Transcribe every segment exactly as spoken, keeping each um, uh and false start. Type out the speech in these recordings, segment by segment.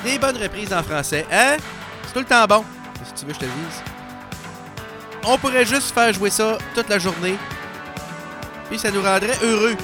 des bonnes reprises en français. Hein? C'est tout le temps bon. Si tu veux, je te le dise. On pourrait juste faire jouer ça toute la journée. Puis ça nous rendrait heureux.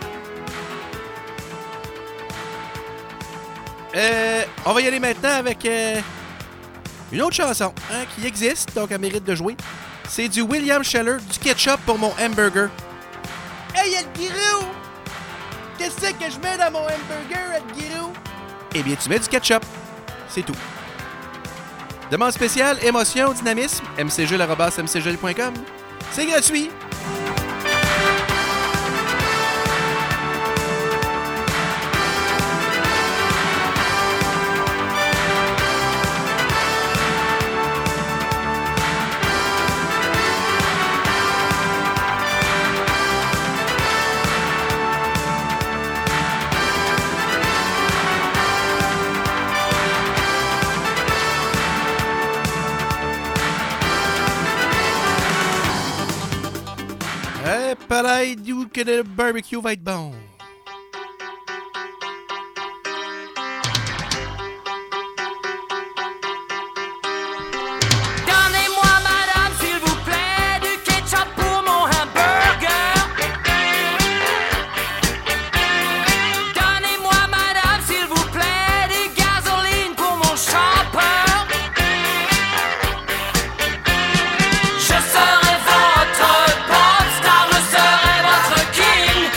Euh, on va y aller maintenant avec euh, une autre chanson hein, qui existe, donc elle mérite de jouer. C'est du William Sheller, du ketchup pour mon hamburger. Hey, Edguirou! Qu'est-ce que je mets dans mon hamburger, Edguirou? Eh bien, tu mets du ketchup. C'est tout. Demande spéciale, émotion, dynamisme, m c jules arobase m c jules point com. C'est gratuit. Pareil, d'où que le barbecue va être bon. Donnez-moi, madame, s'il vous plaît, du ketchup pour mon hamburger. Donnez-moi, madame, s'il vous plaît, du gasoline pour mon chopper. Je serai votre pop star, je serai votre king.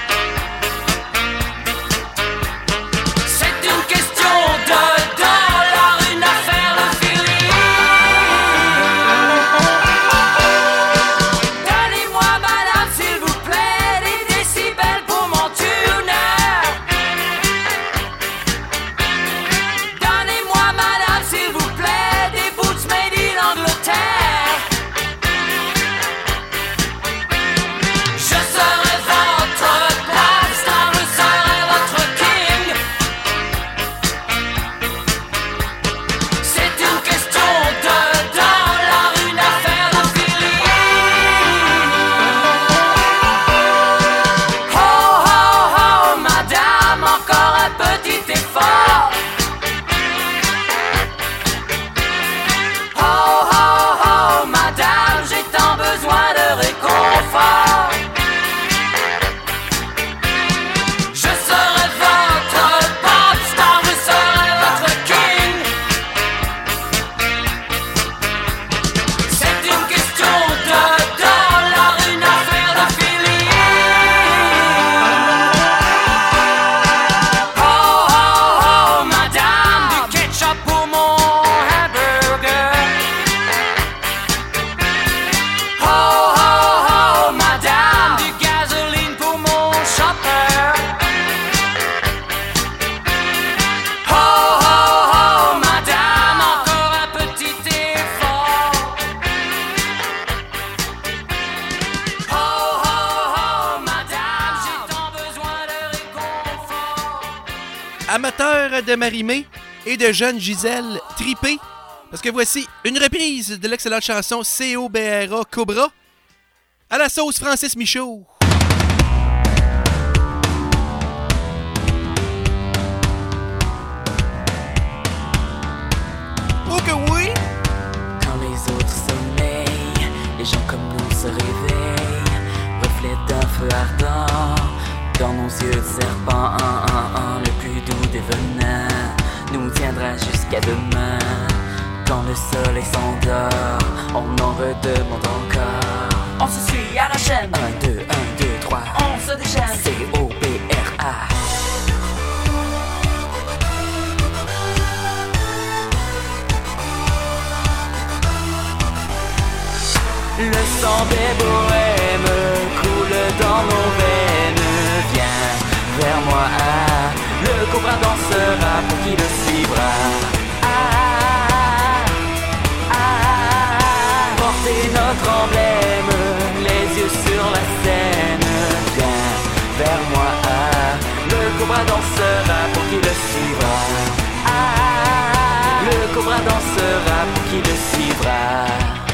C'est une question de dollars, une affaire de feeling. Donnez-moi, madame, s'il vous plaît, des décibels pour mon tuner. Donnez-moi, madame, s'il vous plaît, des boots made in Angleterre. Je serai votre pop star, je serai votre king. C'est une question de dollars, une affaire de feeling. Oh, oh, oh, madame, encore un petit effort. Oh, oh, oh, madame, j'ai tant besoin de réconfort. Je serai votre pop star, je serai votre king. C'est une question de dollars, une affaire de feeling. Oh, oh, oh, madame, du ketchup pour mon hamburger. Oh, oh, oh, madame, du gasoline pour mon chopper. Oh, oh, oh, madame, encore un petit effort. Oh, oh, oh, madame, j'ai tant besoin de réconfort. Amateurs de Marie-Mé et de jeunes Gisèle tripés, parce que voici une reprise de l'excellente chanson C O B R A Cobra à la sauce Francis Michaud. Oh que oui! Quand les autres sommeillent, les gens comme nous se réveillent. Reflet d'un feu ardent dans nos yeux de serpent. Un, un, un, le plus doux des venins nous tiendra jusqu'à demain. Quand le soleil s'endort, on en redemande encore. On se suit à la chaîne. Un, deux, un, deux, trois. On se déchaîne. C O B R A. Le sang des bohèmes coule dans nos veines. Viens vers moi, ah, le cobra dansera pour qui le suivra. Ah, ah, ah, portez notre emblème, les yeux sur la scène. Viens vers moi, ah, le cobra dansera pour qui le suivra. Ah, le cobra dansera pour qui le suivra.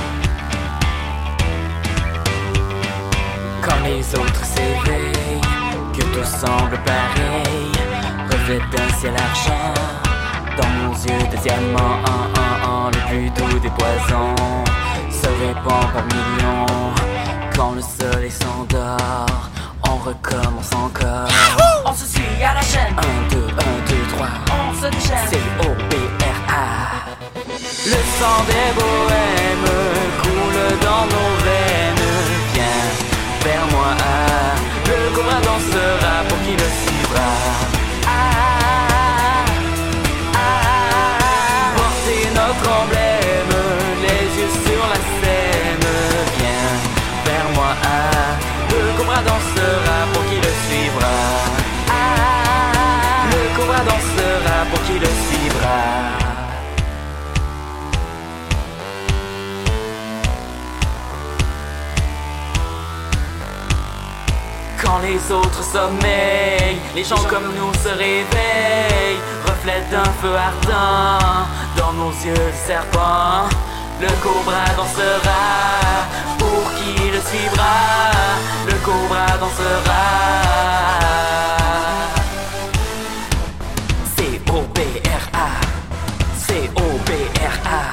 Quand les autres s'éveillent, que tout semble pareil, reflet d'un ciel argent Dans nos yeux de diamants, un, un, un, le plus doux des poisons se répand par millions. Quand le soleil s'endort, on recommence encore. On se suit à la chaîne. Un, deux, un, deux, trois. On se déchaîne. C'est O B R A. Le sang des bohèmes coule dans nos veines. Viens vers moi, le cobra dansera pour qui le suivra. Ah, ah, ah. Portez notre emblème, les yeux sur la scène. Viens vers moi, le cobra dansera pour qui le suivra. Ah, le cobra dansera pour qui le suivra. Quand les autres sommeillent, les gens comme nous se réveillent. Reflet d'un feu ardent dans nos yeux le serpent. Le cobra dansera pour qui le suivra. Le cobra dansera. C O B R A, C O B R A.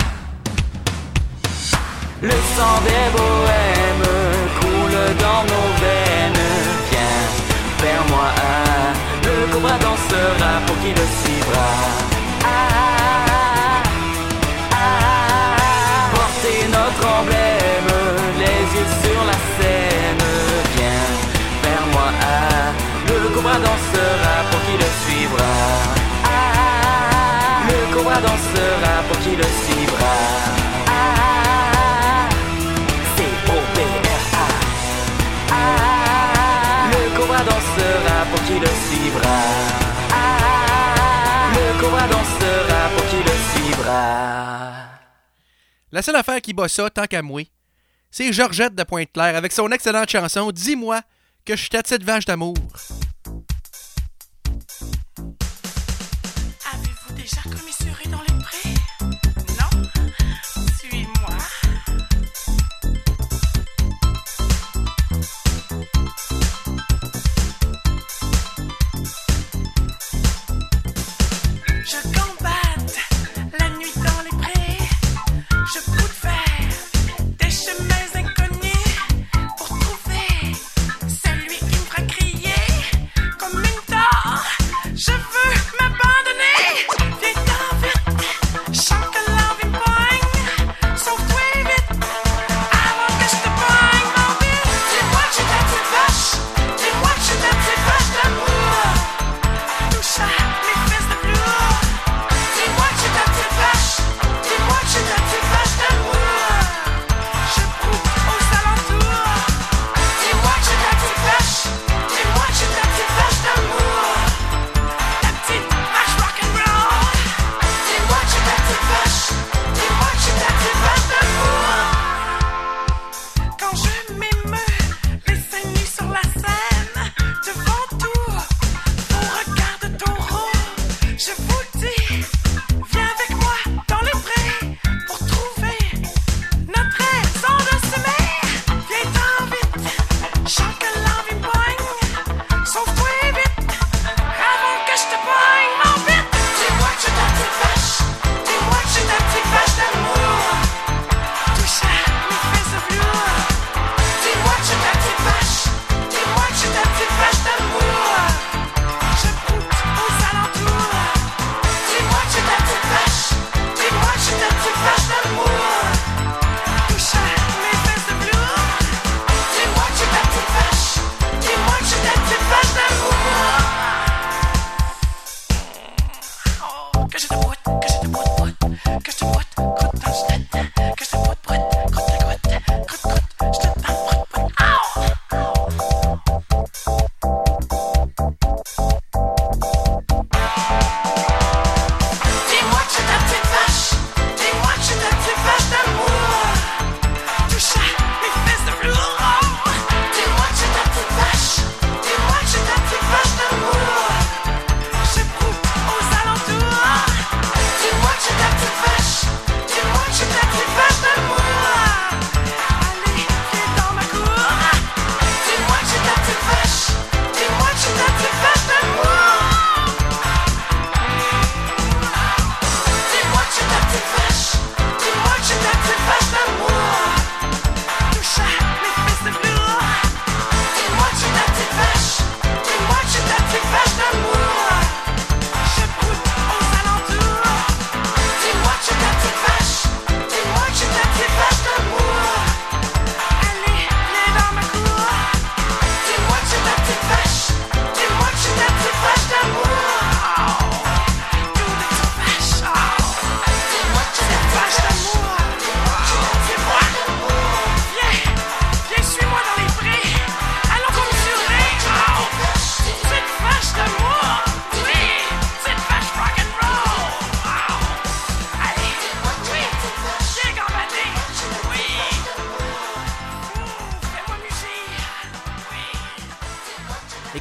Le sang des bohèmes coule dans nos veines. Vers moi, le cobra dansera pour qui le suivra. Ah, ah, ah. Portez notre emblème, les yeux sur la scène. Viens vers moi, le cobra dansera pour qui le suivra. Ah, le cobra dansera pour qui le suivra. Ah, C O B R A. Ah, le cobra dansera pour qui le suivra. Ah, le cobra dansera pour qui le suivra. La seule affaire qui bat ça, tant qu'à moi, c'est Georgette de Pointe-Claire avec son excellente chanson « Dis-moi que je suis ta petite vache d'amour ». Avez-vous déjà commisuré dans les prés? Non? Suis-moi. Je gambade la nuit dans les prés. Je cours faire des chemins inconnus pour trouver celui qui me fera crier.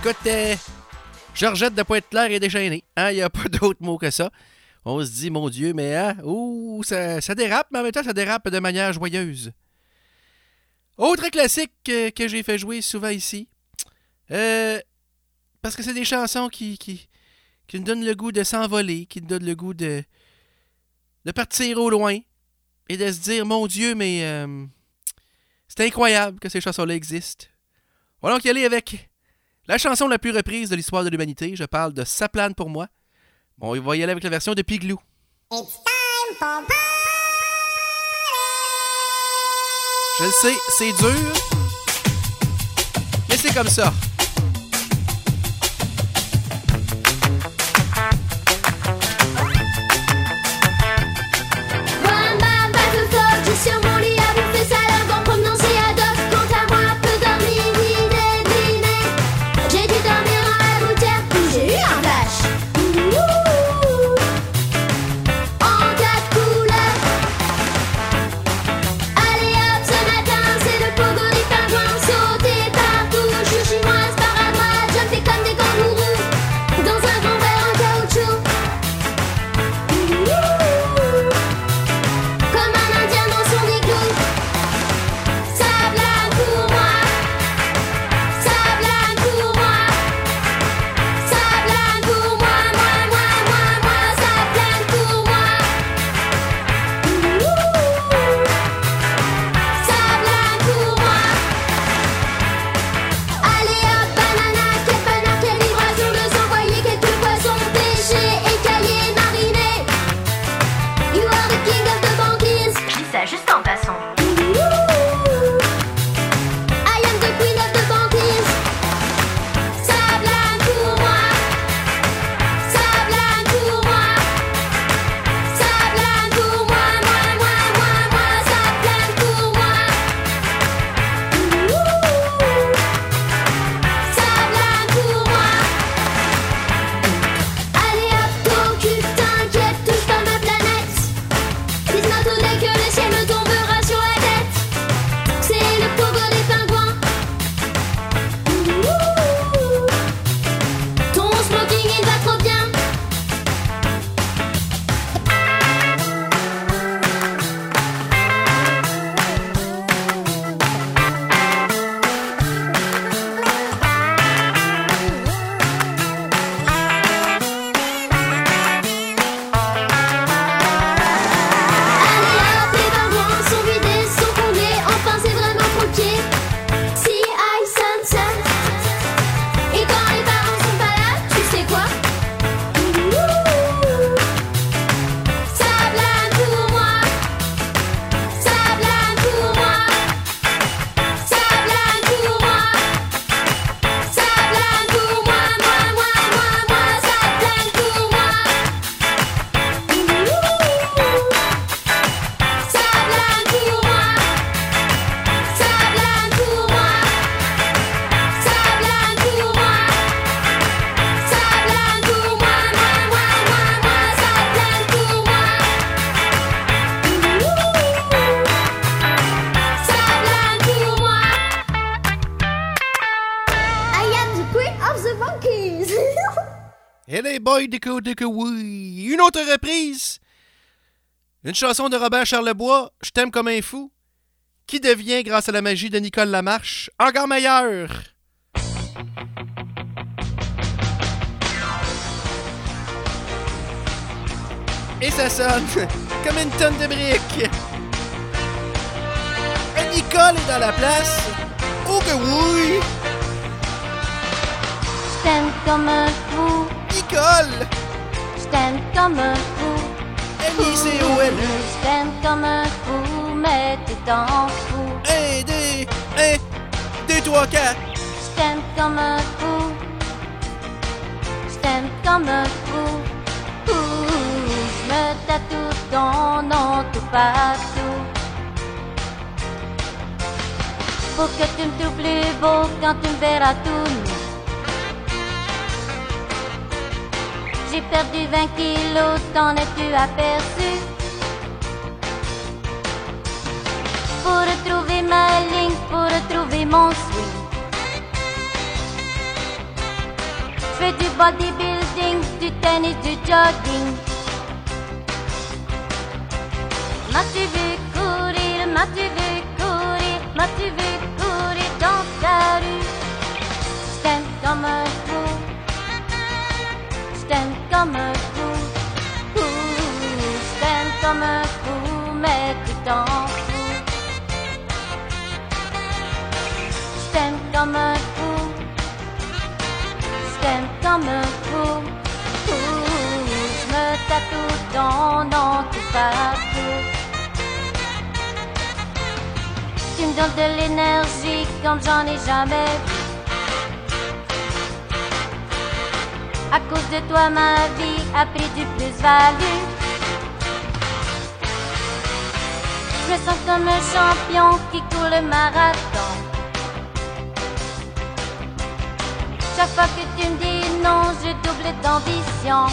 Écoute, euh, Georgette de Pointe-Claire est déchaînée. Hein? Il n'y a pas d'autre mot que ça. On se dit, mon Dieu, mais hein, ouh, ça, ça dérape, mais en même temps, ça dérape de manière joyeuse. Autre classique que, que j'ai fait jouer souvent ici. Euh, parce que c'est des chansons qui, qui, qui nous donnent le goût de s'envoler, qui nous donnent le goût de, de partir au loin et de se dire, mon Dieu, mais euh, c'est incroyable que ces chansons-là existent. On va donc y aller avec la chanson la plus reprise de l'histoire de l'humanité. Je parle de Ça plane pour moi. Bon, on va y aller avec la version de Piglou. It's time for party. Je le sais, c'est dur, mais c'est comme ça. Bam bam, pas de faute, je suis sur mon lit à bouffer salade en promenant chez Adoc. Quant à moi, peu dormir, ni deviner. J'ai dû dormir dans la gouttière, puis j'ai eu un flash. Ouh, en quatre couleurs. Allez hop, ce matin, c'est le pogo des pingouins. Sauter partout, chouchoumoise, paradrate, jumper comme des kangourous. Dans un grand verre en caoutchouc. Ouh, comme un indien dans son igloo. Ça plane pour moi. Ça plane pour moi. Ça plane pour moi, moi, moi, moi, moi. Ça plane pour moi. Ouh, ça plane pour moi. Allez hop, banana, quelle banane, quelle vibration de s'envoyer quelques poissons pêchés, écaillés, marinés. You are the king of the banquise. Je dis ça juste en passant. Ooh, I am the queen of the banquise. Ça plane pour moi. Ça plane pour moi. Ça plane pour moi, moi, moi, moi, moi. Ça plane pour moi. Ouh, ça plane pour moi. Allez hop, t'occupe, t'inquiète, touche pas ma planète. Dis-moi tout dès que le ciel me tombera sur la tête. C'est le pogo des pingouins. Ouh, ton smoking il va trop bien. Allez hop, les pingouins sont vidés, sont comblés, enfin c'est vraiment croqué. Si I sunset. Et quand les parents sont pas là, tu sais quoi? Ouh, ça plane pour moi. Ça plane pour moi. Ça plane pour moi. Ça plane pour moi, moi, moi, moi, moi. Ça plane pour moi. Ouh, ça plane pour moi. Ça plane pour moi. Ça plane pour moi. Ça plane pour moi, moi, moi, moi, moi. Ça plane pour moi. Ouh, ça plane pour moi. I am the queen of the monkeys. Et les boys de que, de que oui. Une autre reprise. Une chanson de Robert Charlebois, Je t'aime comme un fou, qui devient, grâce à la magie de Nicole Lamarche, encore meilleure. Et ça sonne comme une tonne de briques. Et Nicole est dans la place. Oh que oui! Je t'aime comme un fou. Nicole! Je t'aime comme un fou. N I C O L E. Je t'aime comme un fou, mais tu t'en fous. Un, deux, un, deux, trois, quatre. Je t'aime comme un fou. Je t'aime comme un fou. Ouh, je me tatoue ton nom tout partout. Pour que tu me trouves plus beau quand tu me verras tout nu. J'ai perdu vingt kilos, t'en es-tu aperçu? Pour retrouver ma ligne, pour retrouver mon swing. Je fais du bodybuilding, du tennis, du jogging. M'as-tu vu courir, m'as-tu vu courir, m'as-tu vu courir dans ta rue? Je t'aime comme un fou, je t'aime comme un fou. Ouh, je t'aime comme un fou, mais tu t'en fous. Je t'aime comme un fou, je t'aime comme un fou. Ouh, je me tatoue ton nom tout partout. Tu me donnes de l'énergie comme j'en ai jamais vu. À cause de toi, ma vie a pris du plus-value. Je me sens comme un champion qui court le marathon. Chaque fois que tu me dis non, je double d'ambition.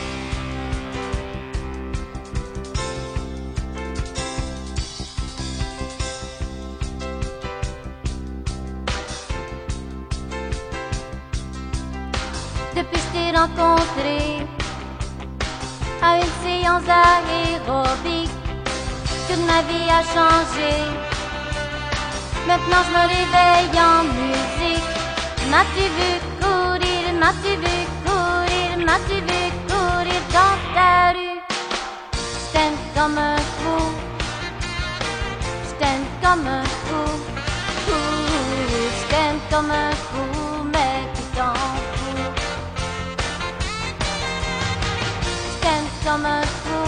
Depuis que je t'ai rencontré à une séance aérobique, toute ma vie a changé. Maintenant je me réveille en musique. M'as-tu vu courir, m'as-tu vu courir, m'as-tu vu courir dans ta rue? Je t'aime comme un fou, je t'aime comme un fou. Ouh, je t'aime comme un fou, mais tu t'en fous. Je t'aime comme un fou,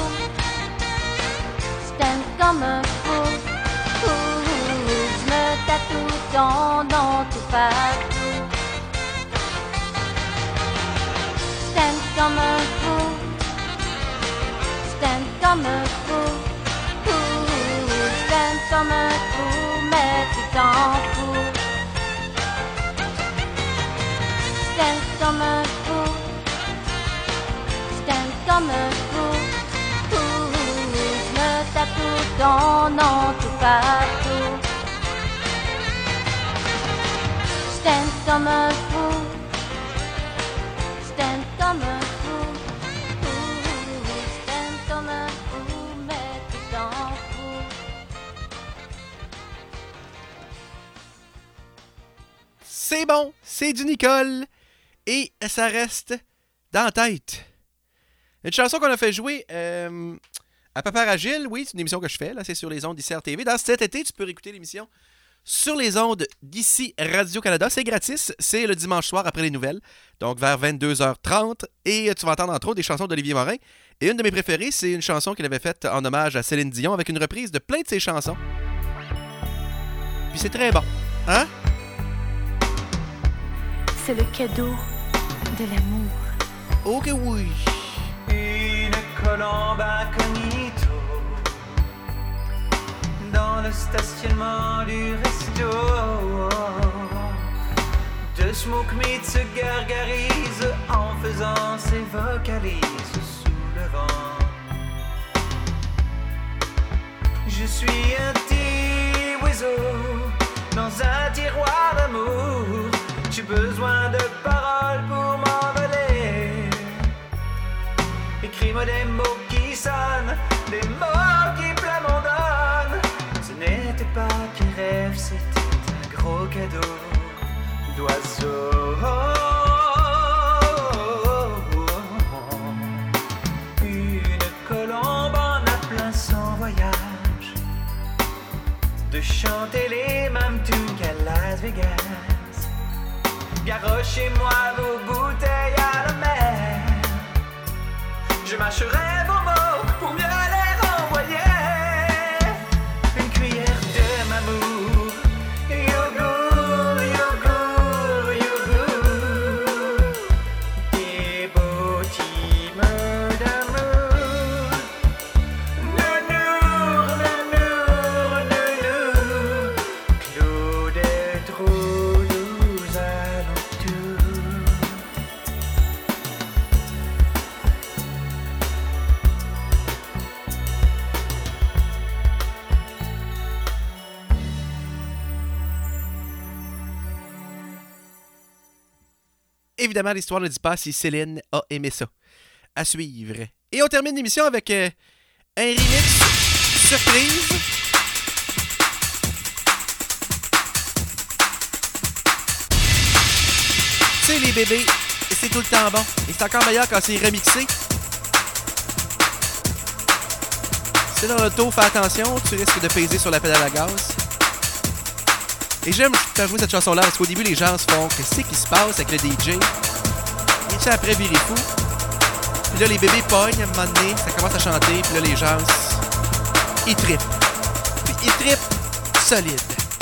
je t'aime comme un fou. Ouh, je me tatoue ton nom tout partout. Je t'aime comme un fou, je t'aime comme un fou. Ouh, je t'aime comme un fou, mais tu t'en fous. Je t'aime comme un fou, je t'aime comme un fou. Ouh, je me tatoue ton nom tout partout. Je t'aime comme un fou, je t'aime comme un fou. Ouh, je t'aime comme un fou, mais tu t'en fous. C'est bon, c'est du Nicole. Et ça reste dans la tête. Une chanson qu'on a fait jouer euh, à Paparagile, oui, c'est une émission que je fais, là, c'est sur les ondes d'I C R T V. Dans cet été, tu peux réécouter l'émission sur les ondes d'ici Radio-Canada. C'est gratis, c'est le dimanche soir après les nouvelles, donc vers vingt-deux heures trente. Et tu vas entendre entre autres des chansons d'Olivier Morin. Et une de mes préférées, c'est une chanson qu'il avait faite en hommage à Céline Dion avec une reprise de plein de ses chansons. Puis c'est très bon, hein? C'est le cadeau de l'amour. Oh que oui! Une colombe incognito dans le stationnement du resto. De smoke meat se gargarise en faisant ses vocalises sous le vent. Je suis un petit oiseau dans un tiroir d'amour. J'ai besoin de paroles pour m'envoler. Écris-moi des mots qui sonnent, des mots qui plamondonnent. Ce n'était pas qu'un rêve, c'était un gros cadeau d'oiseau. Une colombe en a plein son voyage, de chanter les mêmes tunes qu'à Las Vegas. Garochez-moi vos bouteilles à la mer. Je mâcherai vos mots pour mieux les renvoyer. Une cuillère de m'amour. Yogourt, yogourt, yogourt. Des beaux timeux d'amour. Nounour, nounour, nounour. Clos de trous nous allons tout. évidemment, l'histoire ne dit pas si Céline a aimé ça. À suivre. Et on termine l'émission avec euh, un remix surprise. Tu sais, les bébés, c'est tout le temps bon. Et c'est encore meilleur quand c'est remixé. C'est dans l'auto, fais attention, tu risques de peser sur la pédale à gaz. Et j'aime faire jouer cette chanson-là parce qu'au début, les gens se font « Qu'est-ce qui se passe avec le D J? » Et tu sais, après, virer fou. Puis là, les bébés pognent à un moment donné, ça commence à chanter, puis là, les gens, ils trippent. Puis ils trippent solide.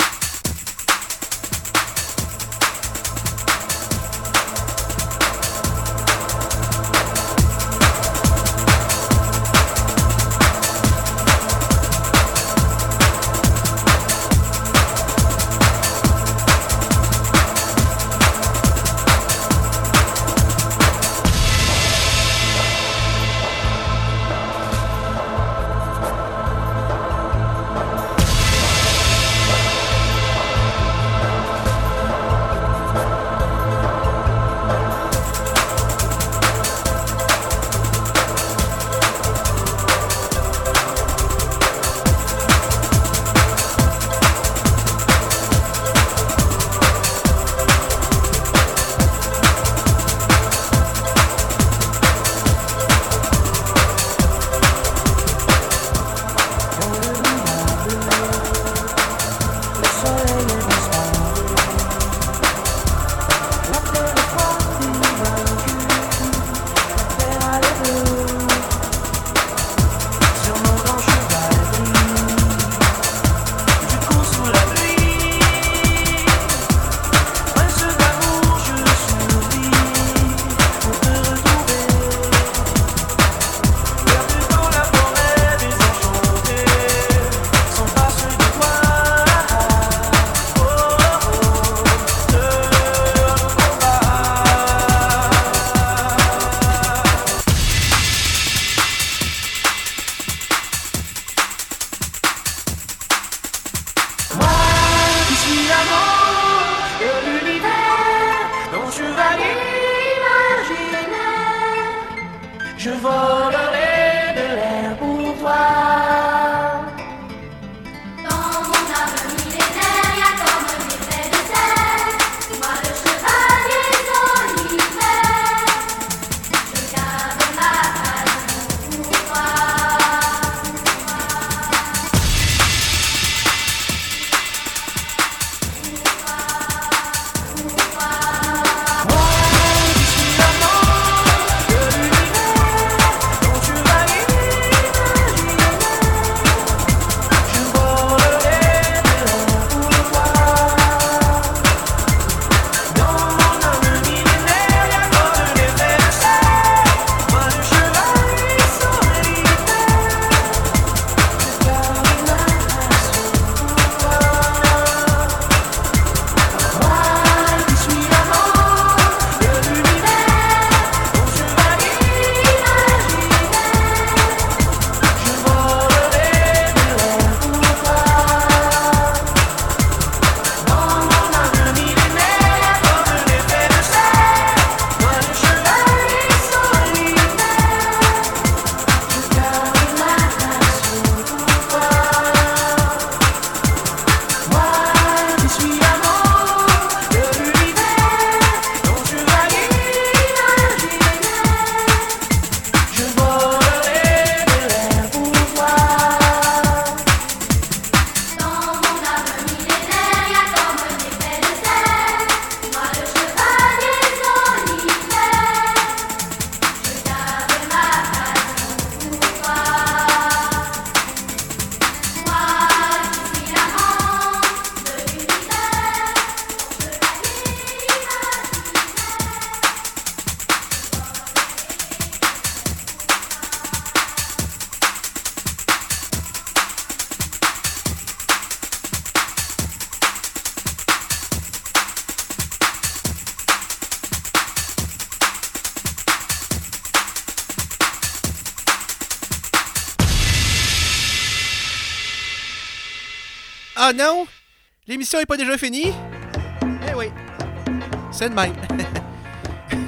Ah non! L'émission est pas déjà finie? Eh oui. C'est de même.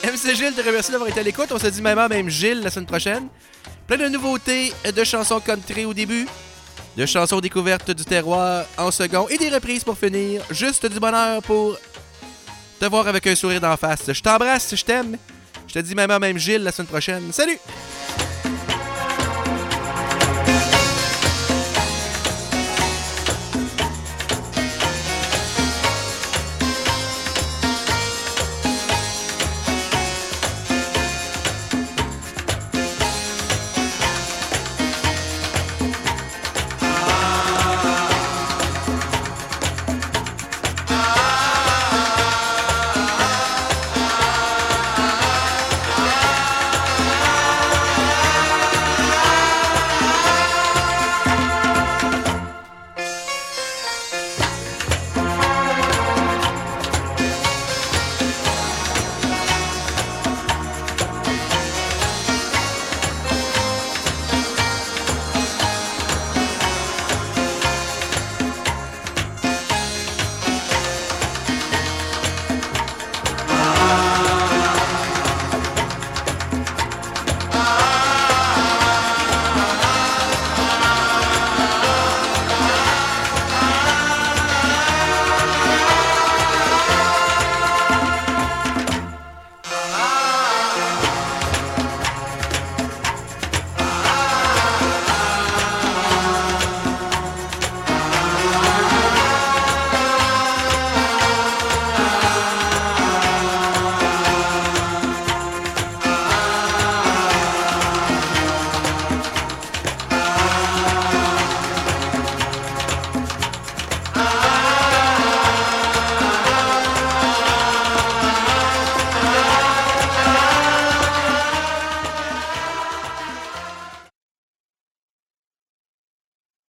M C Gilles te remercie d'avoir été à l'écoute. On se dit même même Gilles la semaine prochaine. Plein de nouveautés, de chansons country au début, de chansons découvertes du terroir en second et des reprises pour finir. Juste du bonheur pour te voir avec un sourire d'en face. Je t'embrasse, je t'aime. Je te dis même même Gilles la semaine prochaine. Salut!